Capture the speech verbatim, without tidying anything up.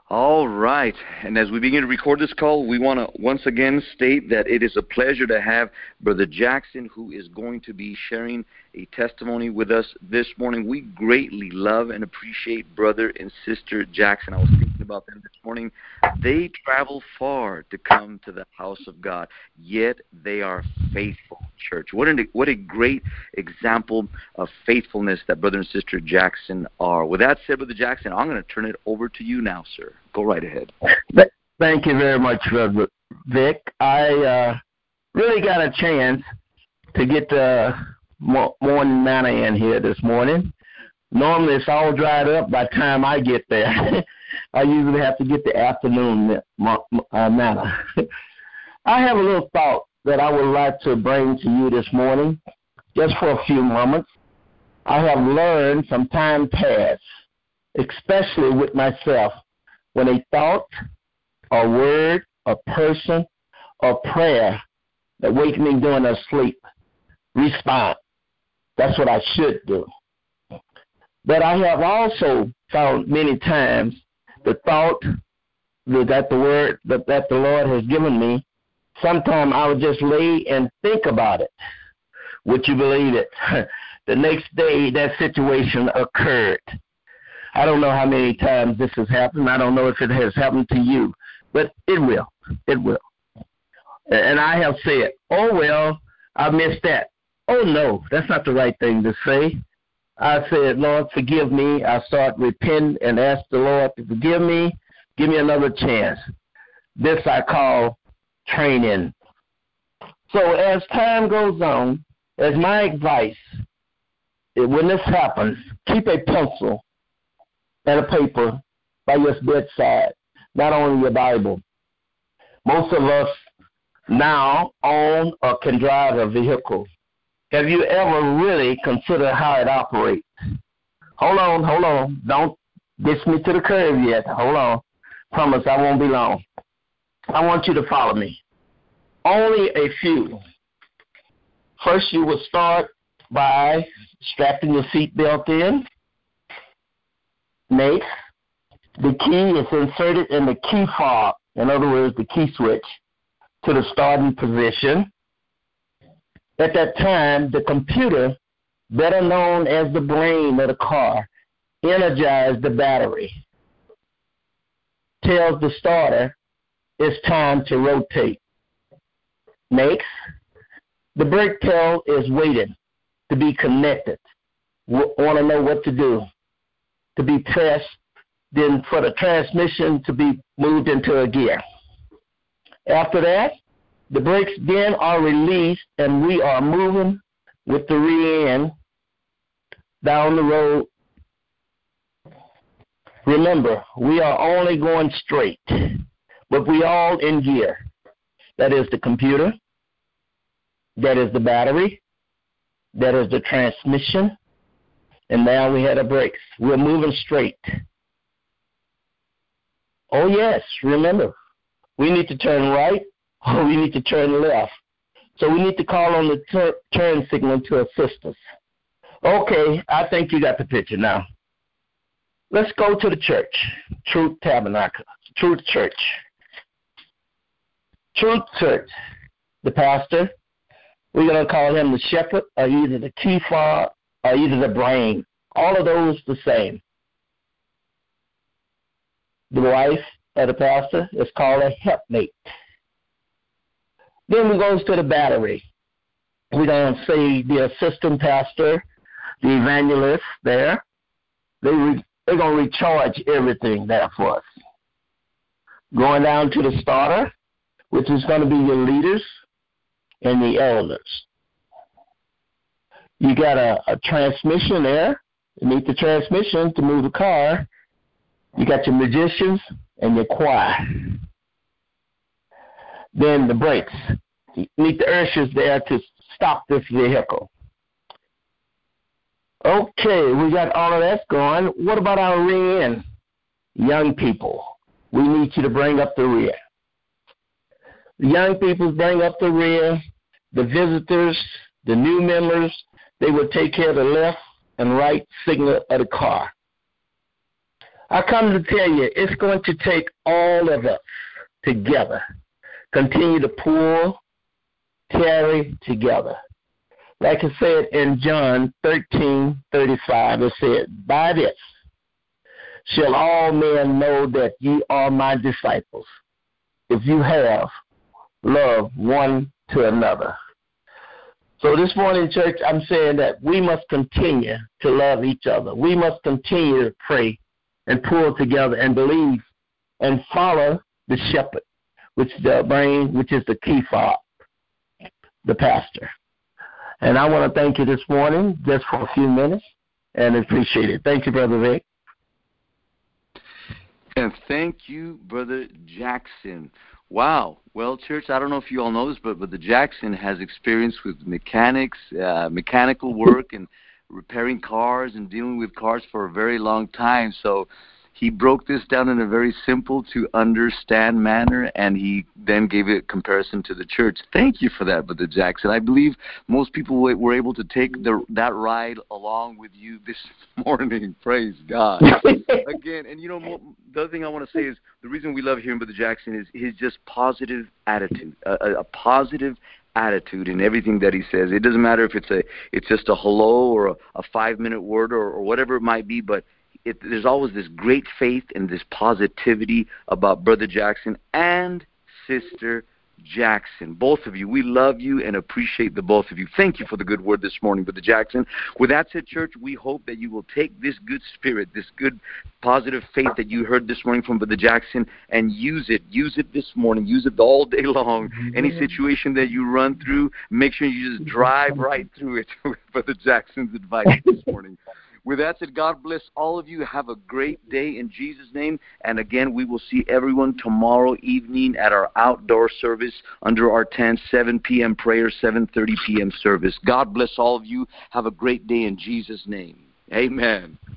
All right. And as we begin to record this call, we want to once again state that it is a pleasure to have Brother Jackson, who is going to be sharing a testimony with us this morning. We greatly love and appreciate Brother and Sister Jackson. I was thinking about them this morning. They travel far to come to the house of God, yet they are faithful, church. What a, what a great example of faithfulness that Brother and Sister Jackson are. With that said, Brother Jackson, I'm going to turn it over to you now, sir. Go right ahead. Thank you very much, Brother Vic. I uh, really got a chance to get the morning manna in here this morning. Normally it's all dried up by the time I get there. I usually have to get the afternoon uh, manna. I have a little thought that I would like to bring to you this morning, just for a few moments. I have learned from time past, especially with myself, when a thought, a word, a person, or prayer that wakes me during a sleep, respond. That's what I should do. But I have also found many times the thought that the word that, that the Lord has given me, sometimes I would just lay and think about it. Would you believe it? The next day, that situation occurred. I don't know how many times this has happened. I don't know if it has happened to you, but it will. It will. And I have said, oh, well, I missed that. Oh, no, that's not the right thing to say. I said, Lord, forgive me. I start repenting and ask the Lord to forgive me. Give me another chance. This I call training. So as time goes on, as my advice, when this happens, keep a pencil and a paper by your bedside, not only your Bible. Most of us now own or can drive a vehicle. Have you ever really considered how it operates? Hold on, hold on. Don't diss me to the curb yet. Hold on. Promise I won't be long. I want you to follow me. Only a few. First, you will start by strapping your seatbelt in. Next, the key is inserted in the key fob, in other words, the key switch, to the starting position. At that time, the computer, better known as the brain of the car, energizes the battery, tells the starter it's time to rotate. Next, the brake pedal is waiting to be connected. Want to know what to do, to be pressed, then for the transmission to be moved into a gear. After that, the brakes then are released and we are moving with the rear end down the road. Remember, we are only going straight, but we all in gear. That is the computer, that is the battery, that is the transmission, and now we have the brakes. We're moving straight. Oh yes, remember, we need to turn right or we need to turn left. So we need to call on the tur- turn signal to assist us. Okay, I think you got the picture now. Let's go to the church, Truth Tabernacle, Truth Church. Truth Church, the pastor, we're going to call him the shepherd or either the key fob or either the brain. All of those the same. The wife of the pastor is called a helpmate. Then we goes to the battery. We're going to say the assistant pastor, the evangelist there. They re- they're going to recharge everything there for us. Going down to the starter, which is going to be your leaders and the elders. You got a, a transmission there. You need the transmission to move the car. You got your musicians and your choir. Then the brakes. You need the ushers there to stop this vehicle. Okay, we got all of that going. What about our rear end? Young people, we need you to bring up the rear. The young people bring up the rear. The visitors, the new members, they will take care of the left and right signal of the car. I come to tell you, it's going to take all of us together. Continue to pull, carry together. Like it said in John thirteen thirty-five, it said, by this shall all men know that ye are my disciples, if you have love one to another. So this morning, church, I'm saying that we must continue to love each other. We must continue to pray and pull together and believe and follow the shepherd, which is the brain, which is the key fob, the pastor. And I want to thank you this morning just for a few minutes and appreciate it. Thank you, Brother Vic. And thank you, Brother Jackson. Wow. Well, church, I don't know if you all know this, but Brother Jackson has experience with mechanics, uh, mechanical work, and repairing cars and dealing with cars for a very long time. So he broke this down in a very simple to understand manner, and he then gave it a comparison to the church. Thank you for that, Brother Jackson. I believe most people were able to take the, that ride along with you this morning. Praise God. Again, and you know, the other thing I want to say is the reason we love hearing Brother Jackson is his just positive attitude, a, a, a positive attitude in everything that he says. It doesn't matter if it's a it's just a hello or a, a five-minute word or, or whatever it might be, but It, there's always this great faith and this positivity about Brother Jackson and Sister Jackson. Both of you, we love you and appreciate the both of you. Thank you for the good word this morning, Brother Jackson. With that said, church, we hope that you will take this good spirit, this good positive faith that you heard this morning from Brother Jackson and use it. Use it this morning. Use it all day long. Any situation that you run through, make sure you just drive right through it with Brother Jackson's advice this morning. With that said, God bless all of you. Have a great day in Jesus' name. And again, we will see everyone tomorrow evening at our outdoor service under our tent, seven p.m. prayer, seven thirty p.m. service. God bless all of you. Have a great day in Jesus' name. Amen.